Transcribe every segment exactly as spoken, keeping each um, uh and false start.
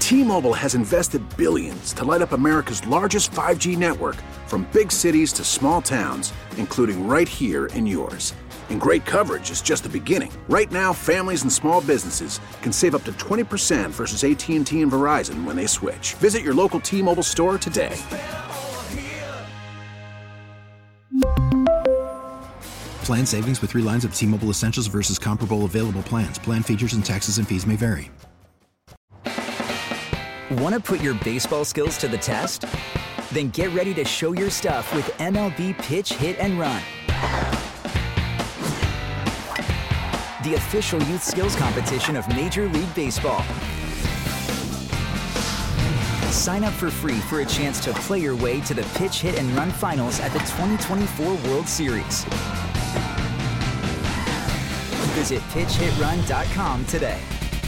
T-Mobile has invested billions to light up America's largest five G network, from big cities to small towns, including right here in yours. And great coverage is just the beginning. Right now, families and small businesses can save up to twenty percent versus A T and T and Verizon when they switch. Visit your local T-Mobile store today. Plan savings with three lines of T-Mobile Essentials versus comparable available plans. Plan features and taxes and fees may vary. Want to put your baseball skills to the test? Then get ready to show your stuff with M L B Pitch, Hit, and Run. The official youth skills competition of Major League Baseball. Sign up for free for a chance to play your way to the Pitch, Hit, and Run finals at the twenty twenty-four World Series. Visit pitch hit run dot com today.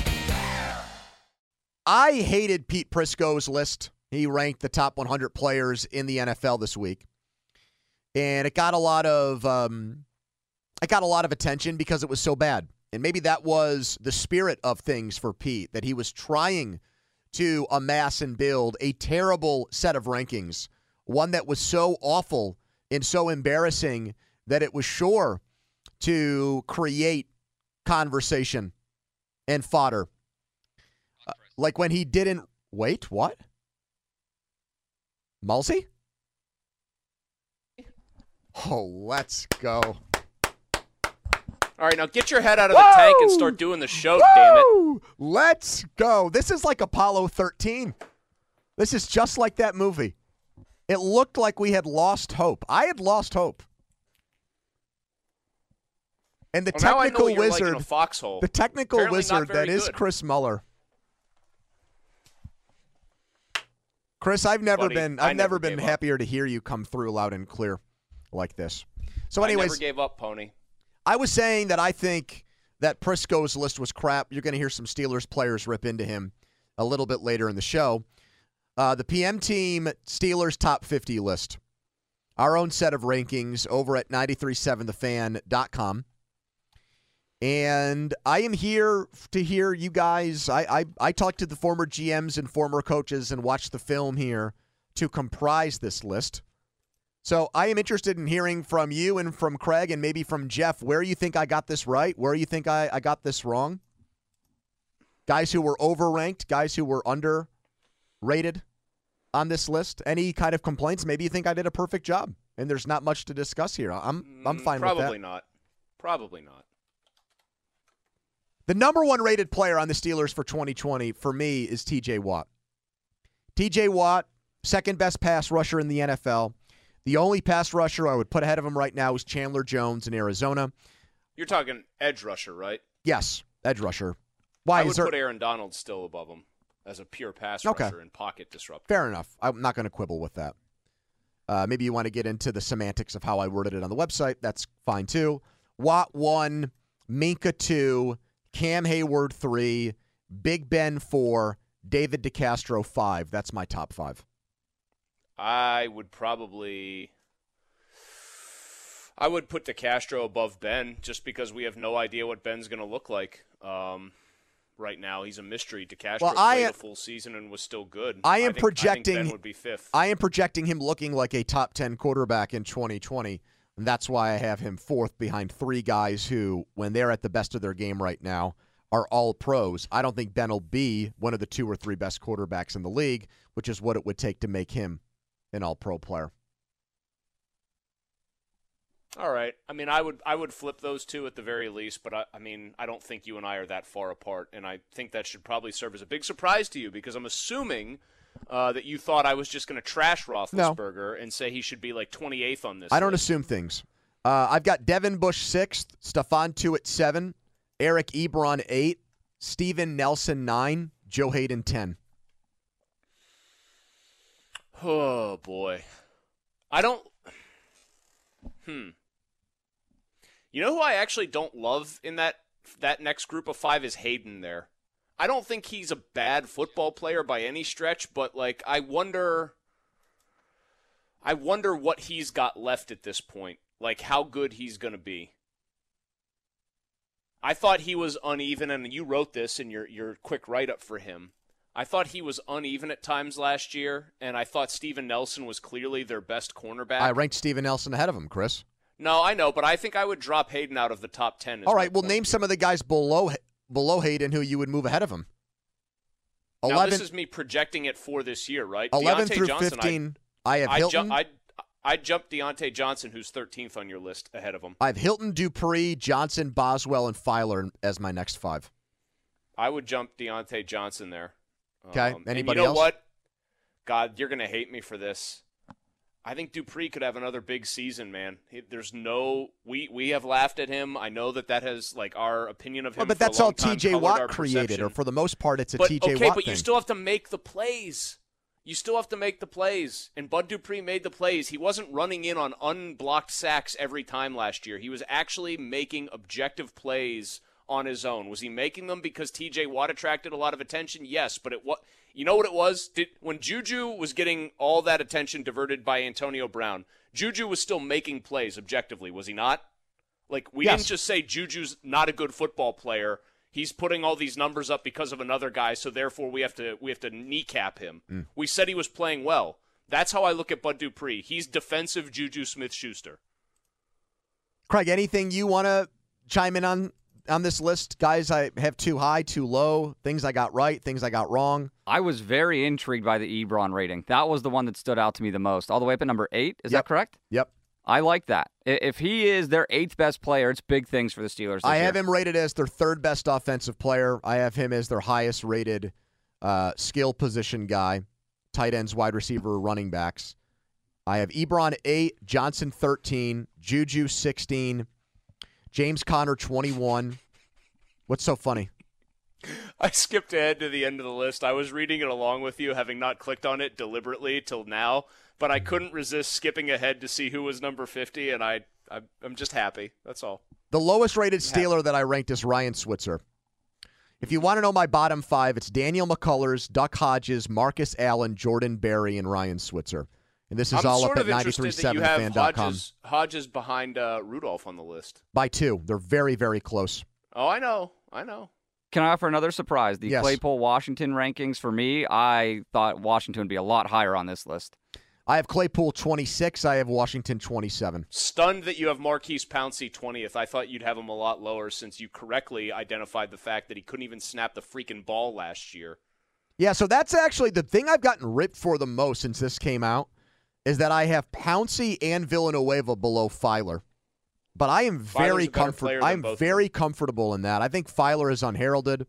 I hated Pete Prisco's list. He ranked the top one hundred players in the N F L this week. And it got a lot of um, it got a lot of attention because it was so bad. And maybe that was the spirit of things for Pete, that he was trying to amass and build a terrible set of rankings, one that was so awful and so embarrassing that it was sure to create conversation and fodder. Uh, like when he didn't... Wait, what? Mulsey? Oh, let's go. All right, now get your head out of the Whoa! tank and start doing the show, Whoa! damn it. Let's go. This is like Apollo thirteen. This is just like that movie. It looked like we had lost hope. I had lost hope. And the well, technical now I know wizard, like in a foxhole. the technical Apparently wizard that good. is Chris Muller. Chris, I've never Buddy, been I've never, never been happier up. to hear you come through loud and clear like this. So I anyways, never gave up, Pony. I was saying that I think that Prisco's list was crap. You're going to hear some Steelers players rip into him a little bit later in the show. Uh, the P M Team Steelers Top fifty list. Our own set of rankings over at nine three seven the fan dot com. And I am here to hear you guys. I, I, I talked to the former G Ms and former coaches and watched the film here to comprise this list. So I am interested in hearing from you and from Craig and maybe from Jeff where you think I got this right, where you think I, I got this wrong. Guys who were overranked, guys who were underrated on this list. Any kind of complaints? Maybe you think I did a perfect job and there's not much to discuss here. I'm I'm fine Probably with that. Probably not. Probably not. The number one rated player on the Steelers for twenty twenty for me is T J Watt. T J Watt, second best pass rusher in the N F L. The only pass rusher I would put ahead of him right now is Chandler Jones in Arizona. You're talking edge rusher, right? Yes, edge rusher. Why I would is there... put Aaron Donald still above him as a pure pass okay. rusher and pocket disruptor. Fair enough. I'm not going to quibble with that. Uh, maybe you want to get into the semantics of how I worded it on the website. That's fine, too. Watt one, Minka two, Cam Hayward three, Big Ben four, David DeCastro five. That's my top five. I would probably I would put DeCastro above Ben just because we have no idea what Ben's going to look like um, right now. He's a mystery. DeCastro well, played I, a full season and was still good. I am I think, projecting I think Ben would be fifth. I am projecting him looking like a top ten quarterback in twenty twenty. And that's why I have him fourth behind three guys who, when they're at the best of their game right now, are all pros. I don't think Ben will be one of the two or three best quarterbacks in the league, which is what it would take to make him an all-pro player. All right. I mean, I would I would flip those two at the very least, but I, I mean, I don't think you and I are that far apart, and I think that should probably serve as a big surprise to you because I'm assuming uh, that you thought I was just going to trash Roethlisberger no. and say he should be like twenty-eighth on this I don't list. assume things. Uh, I've got Devin Bush sixth, Stephon Tuitt seven, Eric Ebron eight, Steven Nelson nine, Joe Hayden ten. Oh, boy. I don't – hmm. You know who I actually don't love in that that next group of five is Hayden there. I don't think he's a bad football player by any stretch, but, like, I wonder – I wonder what he's got left at this point, like how good he's going to be. I thought he was uneven, and you wrote this in your, your quick write-up for him. I thought he was uneven at times last year, and I thought Steven Nelson was clearly their best cornerback. I ranked Steven Nelson ahead of him, Chris. No, I know, but I think I would drop Hayden out of the top ten. All right, well, name some of the guys below below Hayden who you would move ahead of him. eleven, now, this is me projecting it for this year, right? eleven Deontay through Johnson, fifteen, I, I have I Hilton. Ju- I'd, I'd jump Deontay Johnson, who's thirteenth on your list, ahead of him. I have Hilton, Dupree, Johnson, Boswell, and Filer as my next five. I would jump Deontay Johnson there. Okay, um, anybody and you know else? what? God, you're going to hate me for this. I think Dupree could have another big season, man. He, there's no we we have laughed at him. I know that that has like our opinion of him. Well, but for that's a long all time T J colored Watt our created, perception. or for the most part, it's a but, T J okay, Watt but thing. you still have to make the plays. You still have to make the plays. And Bud Dupree made the plays. He wasn't running in on unblocked sacks every time last year. He was actually making objective plays on his own. Was he making them because T J Watt attracted a lot of attention? Yes, but it what you know what it was? Did, when Juju was getting all that attention diverted by Antonio Brown, Juju was still making plays objectively, was he not? Like, we Yes. didn't just say Juju's not a good football player. He's putting all these numbers up because of another guy, so therefore we have to we have to kneecap him. Mm. We said he was playing well. That's how I look at Bud Dupree. He's defensive Juju Smith-Schuster. Craig, anything you want to chime in on on this list? Guys I have too high, too low, things I got right, things I got wrong. I was very intrigued by the Ebron rating. That was the one that stood out to me the most. All the way up at number eight. Is Yep. that correct? Yep. I like that. I- If he is their eighth best player, it's big things for the Steelers this I year. have him rated as their third best offensive player. I have him as their highest rated uh, skill position guy, tight ends, wide receiver, running backs. I have Ebron eight, Johnson thirteen, Juju sixteen, James Conner twenty-one. What's so funny? I skipped ahead to the end of the list. I was reading it along with you, having not clicked on it deliberately till now, but I couldn't resist skipping ahead to see who was number fifty, and I, I I'm just happy. That's all. The lowest rated Steeler that I ranked is Ryan Switzer. If you want to know my bottom five, it's Daniel McCullers, Duck Hodges, Marcus Allen, Jordan Berry, and Ryan Switzer. And this is I'm all sort up of at interested ninety-three that you seven have fan dot com. Hodges, Hodges behind uh, Rudolph on the list. By two. They're very, very close. Oh, I know. I know. Can I offer another surprise? The Yes. Claypool Washington rankings, for me, I thought Washington would be a lot higher on this list. I have Claypool twenty-six. I have Washington twenty-seven. Stunned that you have Marquise Pouncey twentieth. I thought you'd have him a lot lower since you correctly identified the fact that he couldn't even snap the freaking ball last year. Yeah, so that's actually the thing I've gotten ripped for the most since this came out is that I have Pouncey and Villanueva below Filer. But I am very comfortable. I'm very comfortable in that. I think Filer is unheralded.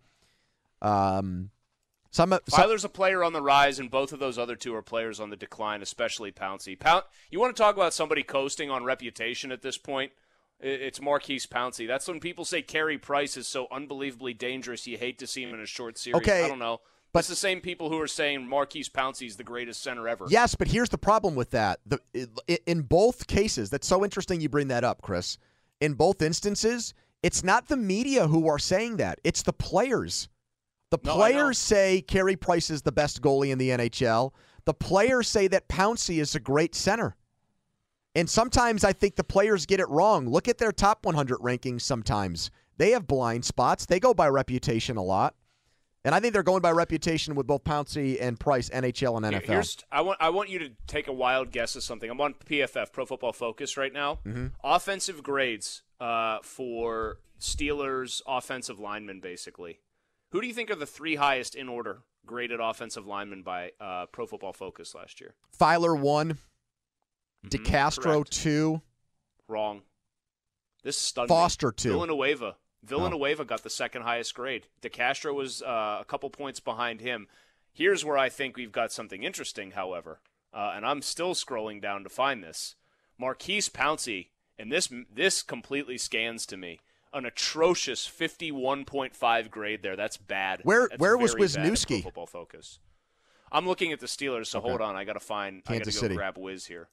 Um, some, some Filer's a player on the rise, and both of those other two are players on the decline, especially Pouncey. Poun- you want to talk about somebody coasting on reputation at this point? It's Marquise Pouncey. That's when people say Carey Price is so unbelievably dangerous you hate to see him in a short series. Okay, I don't know. But it's the same people who are saying Marquise Pouncey is the greatest center ever. Yes, but here's the problem with that. The, in both cases, that's so interesting you bring that up, Chris. In both instances, it's not the media who are saying that. It's the players. The No, players say Carey Price is the best goalie in the N H L. The players say that Pouncey is a great center. And sometimes I think the players get it wrong. Look at their top one hundred rankings sometimes. They have blind spots. They go by reputation a lot. And I think they're going by reputation with both Pouncey and Price, N H L and N F L. Here's, I want I want you to take a wild guess of something. I'm on P F F, Pro Football Focus, right now. Mm-hmm. Offensive grades uh, for Steelers offensive linemen, basically. Who do you think are the three highest in order graded offensive linemen by uh, Pro Football Focus last year? Filer one, Mm-hmm, DeCastro correct. two, Wrong. This stunned Foster me. two. Villanueva. Villanueva got the second highest grade. DeCastro was uh, a couple points behind him. Here's where I think we've got something interesting, however, uh, and I'm still scrolling down to find this. Marquise Pouncey, and this this completely scans to me, an atrocious fifty-one point five grade there. That's bad. Where That's where was very bad in Wisniewski? Pro Football Focus. I'm looking at the Steelers, so Okay. hold on. I got to find. I got to Kansas go City. grab Wiz here.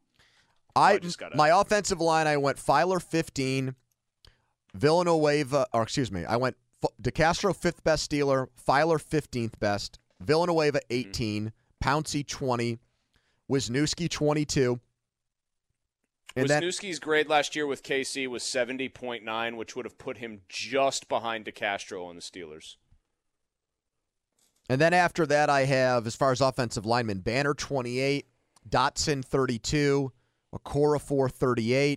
I, I just gotta- my offensive line, I went Filer fifteen, Villanueva, or excuse me, I went F- DeCastro fifth best Steeler, Filer fifteenth best, Villanueva eighteen, mm-hmm. Pouncey twenty, Wisniewski twenty-two. And then, Wisniewski's grade last year with K C was seventy point nine, which would have put him just behind DeCastro on the Steelers. And then after that, I have, as far as offensive linemen, Banner twenty-eight, Dotson thirty-two, Okorafor thirty-eight.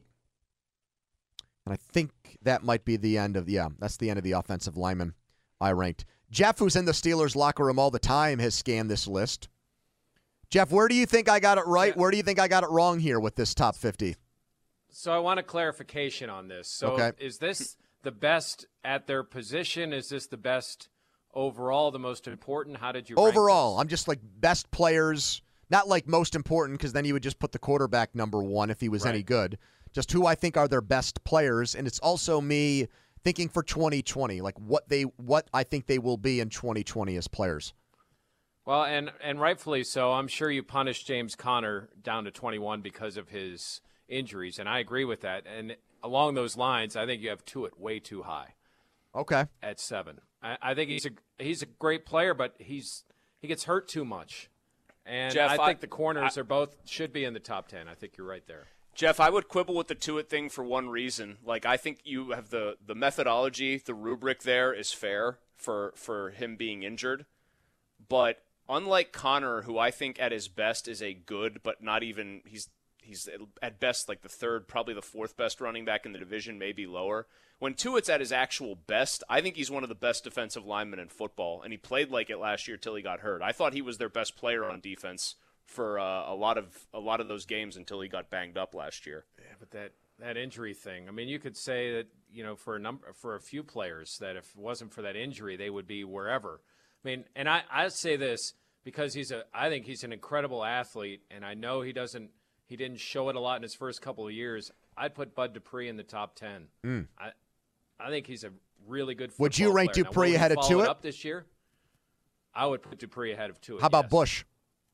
And I think that might be the end of, yeah, that's the end of the offensive linemen I ranked. Jeff, who's in the Steelers locker room all the time, has scanned this list. Jeff, where do you think I got it right? Yeah. Where do you think I got it wrong here with this top fifty? So I want a clarification on this. So Okay. is this the best at their position? Is this the best overall, the most important? How did you rank Overall, this? I'm just like best players, not like most important, because then you would just put the quarterback number one if he was any Right. good. Just who I think are their best players, and it's also me thinking for twenty twenty, like what they what I think they will be in twenty twenty as players. Well, and, and rightfully so. I'm sure you punished James Conner down to twenty-one because of his injuries, and I agree with that. And along those lines, I think you have Tuitt way too high Okay. at seven. I, I think he's a he's a great player, but he's he gets hurt too much. And Jeff, I I- think the corners I- are both should be in the top ten. I think you're right there. Jeff, I would quibble with the Tuitt thing for one reason. Like, I think you have the, the methodology, the rubric there is fair for, for him being injured. But unlike Connor, who I think at his best is a good, but not even he's he's at best like the third, probably the fourth best running back in the division, maybe lower. When Tuitt's at his actual best, I think he's one of the best defensive linemen in football, and he played like it last year till he got hurt. I thought he was their best player on defense for uh, a lot of a lot of those games until he got banged up last year. Yeah, but that, that injury thing. I mean, you could say that, you know, for a number for a few players that if it wasn't for that injury, they would be wherever. I mean, and I I say this because he's a I think he's an incredible athlete, and I know he doesn't he didn't show it a lot in his first couple of years. I'd put Bud Dupree in the top ten. Mm. I I think he's a really good football Would you rank player. Now, Dupree will he ahead of follow it Tuitt? up this year? I would put Dupree ahead of Tuitt. How about yes. Bush?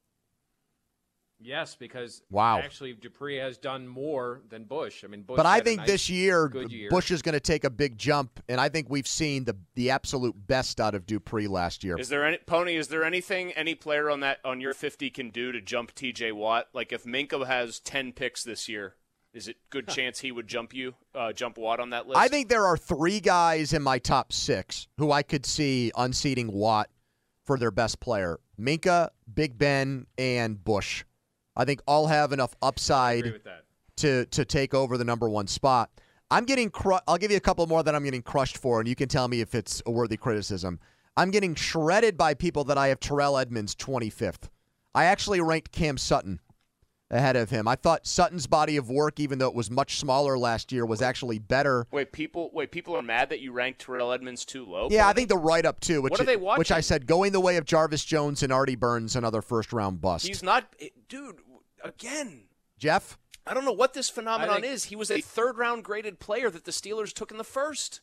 Yes, because Wow. actually Dupree has done more than Bush. I mean, Bush But I had a think nice, this year, good year. Bush is going to take a big jump, and I think we've seen the the absolute best out of Dupree last year. Is there any Pony? Is there anything any player on that on your fifty can do to jump T J Watt? Like if Minka has ten picks this year, is it good chance he would jump you, uh, jump Watt on that list? I think there are three guys in my top six who I could see unseating Watt for their best player: Minka, Big Ben, and Bush. I think all have enough I upside agree with that. to to take over the number one spot. I'm getting cru- I'll give you a couple more that I'm getting crushed for, and you can tell me if it's a worthy criticism. I'm getting shredded by people that I have Terrell Edmonds twenty-fifth. I actually ranked Cam Sutton ahead of him. I thought Sutton's body of work, even though it was much smaller last year, was actually better. Wait, people. Wait, people are mad that you ranked Terrell Edmonds too low. Yeah, I Pony? think the write-up, too, which, What are they which I watching? said, going the way of Jarvis Jones and Artie Burns, another first-round bust. he's not, dude. Again, Jeff? I don't know what this phenomenon I think- is. He was a third-round graded player that the Steelers took in the first.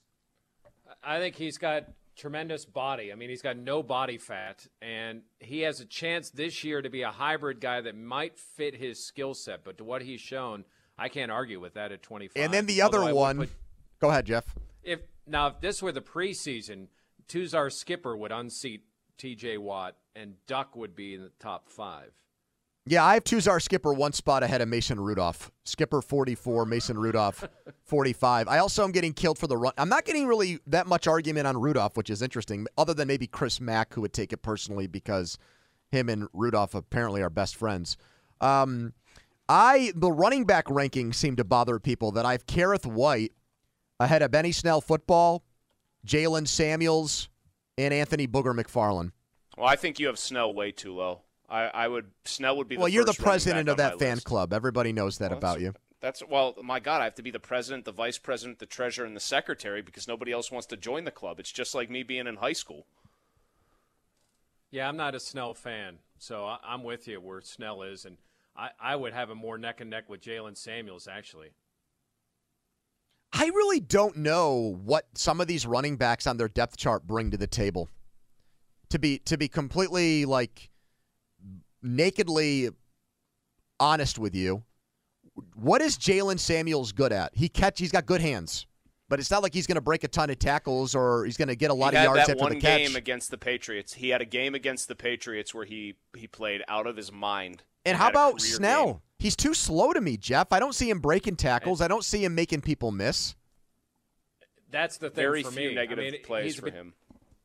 I think he's got tremendous body. I mean, he's got no body fat, and he has a chance this year to be a hybrid guy that might fit his skill set. But to what he's shown, I can't argue with that at twenty-five. And then the other Although I would one. put- Go ahead, Jeff. if now if this were the preseason, Tuzar Skipper would unseat T J Watt, and Duck would be in the top five. Yeah, I have Tuzar Skipper one spot ahead of Mason Rudolph. Skipper forty-four, Mason Rudolph forty-five. I also am getting killed for the run. I'm not getting really that much argument on Rudolph, which is interesting, other than maybe Chris Mack, who would take it personally because him and Rudolph apparently are best friends. Um, I the running back rankings seem to bother people that I have Kareth White ahead of Benny Snell football, Jalen Samuels, and Anthony Booger McFarland. Well, I think you have Snell way too low. I, I would Snell would be. The Well, you're the first running president back of on that my fan list. club. Everybody knows that Well, about that's- you. That's well, my God, I have to be the president, the vice president, the treasurer, and the secretary because nobody else wants to join the club. It's just like me being in high school. Yeah, I'm not a Snell fan, so I, I'm with you where Snell is, and I, I would have him more neck and neck with Jalen Samuels, actually. I really don't know what some of these running backs on their depth chart bring to the table. To be to be completely like nakedly honest with you, what is Jalen Samuels good at? He catch he's got good hands, but it's not like he's going to break a ton of tackles or he's going to get a lot he of had yards that after one the catch. game against the Patriots. He had a game against the Patriots where he he played out of his mind. And how had a about career Snell? game. He's too slow to me, Jeff. I don't see him breaking tackles. I don't see him making people miss. That's the thing Very for few me. negative I mean, plays he's a for bit- him.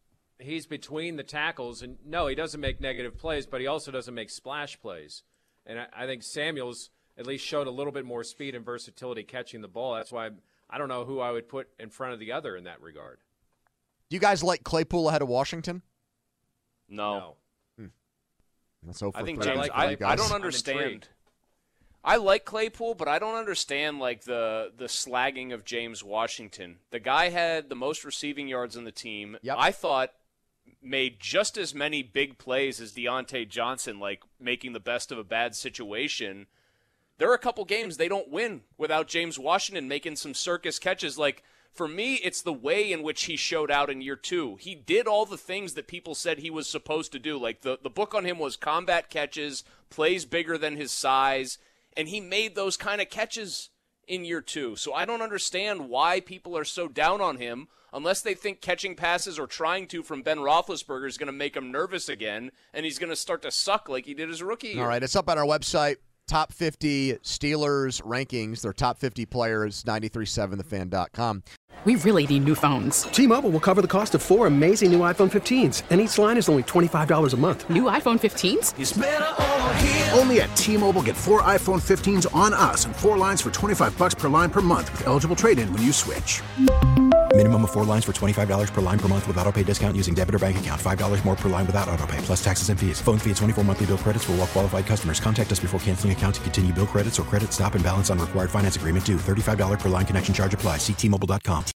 he's between the tackles, and no, he doesn't make negative plays, but he also doesn't make splash plays. And I, I think Samuels at least showed a little bit more speed and versatility catching the ball. That's why I don't know who I would put in front of the other in that regard. Do you guys like Claypool ahead of Washington? No. no. Hmm. That's so I think But I James. like I, Claypool. I don't I'm understand. intrigued. I like Claypool, but I don't understand like the the slagging of James Washington. The guy had the most receiving yards on the team. Yep. I thought made just as many big plays as Deontay Johnson, like making the best of a bad situation. There are a couple games they don't win without James Washington making some circus catches. Like, for me, it's the way in which he showed out in year two. He did all the things that people said he was supposed to do. Like, the, the book on him was combat catches, plays bigger than his size, and he made those kind of catches in year two. So I don't understand why people are so down on him unless they think catching passes or trying to from Ben Roethlisberger is going to make him nervous again, and he's going to start to suck like he did his rookie year. All right, it's up on our website. Top fifty Steelers rankings. Their top fifty players, ninety-three point seven the fan dot com. We really need new phones. T-Mobile will cover the cost of four amazing new iPhone fifteens, and each line is only twenty-five dollars a month. New iPhone fifteens? It's better over here. Only at T-Mobile, get four iPhone fifteens on us and four lines for twenty-five bucks per line per month with eligible trade-in when you switch. Minimum of four lines for twenty-five dollars per line per month with autopay discount using debit or bank account. five dollars more per line without autopay, plus taxes and fees. Phone fee at twenty-four monthly bill credits for well-qualified customers. Contact us before canceling account to continue bill credits or credit stop and balance on required finance agreement due. thirty-five dollars per line connection charge applies. See T Mobile dot com.